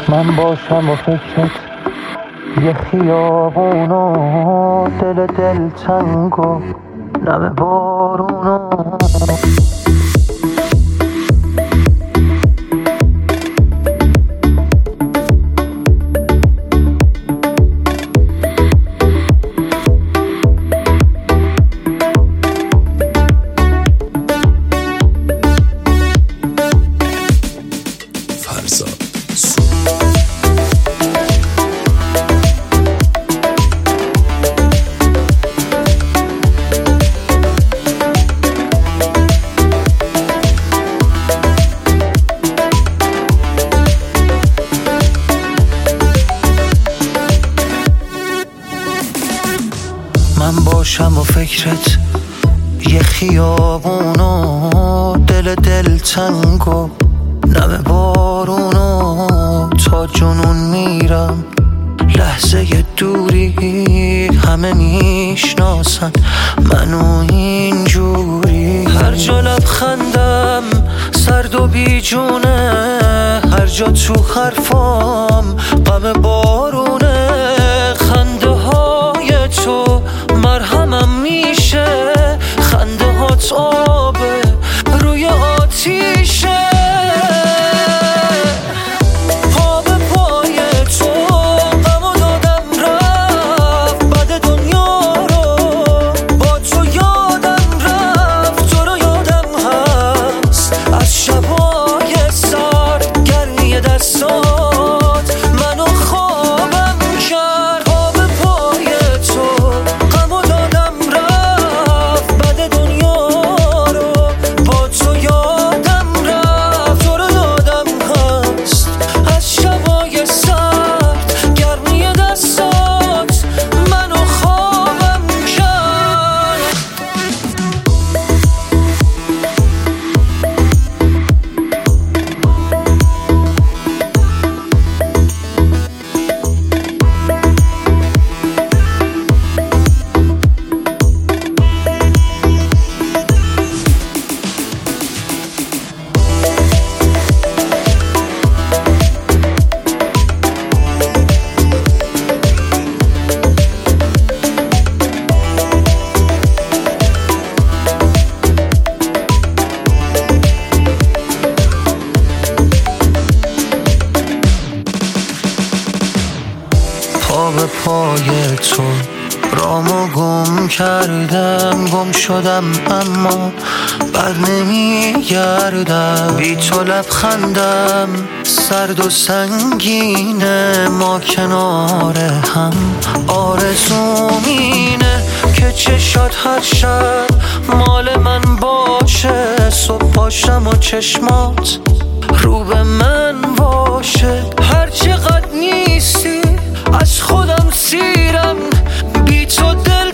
من باشم و فکرت یه خیابون و دل تنگ و نم بارون و من باشم و فکرت یه خیابون و دل تنگ و نم بارون و تا جنون میرم لحظه دوری همه میشناسن منو اینجوری هر جا لبخندم سرد و بیجونه هر جا تو حرفام غم بارونه خنده های تو مرهمم میشه خنده هات آبه روی آتیشه پا به پای تو غمو دادم رفت بعد دنیا رو با تو یادم رفت تو رو یادم هست از شبای سرد گرمی دستات منو خوابم کرد پا به پای تو غمو دادم رفت بعد دنیا رو با تو یادم رفت تو رو یادم هست از شبای سرد گرمی دستات منو خوابم کرد پا به پای تو رامو گم کردم گم شدم اما بر نمیگردم بی تو لبخندم سرد و سنگینه ما کنار هم آرزوم اینه که چشات هر شب مال من باشه صبح پاشم و چشمات رو به من باشه هر چقدر نیستی از خودم سیرم بی تو دل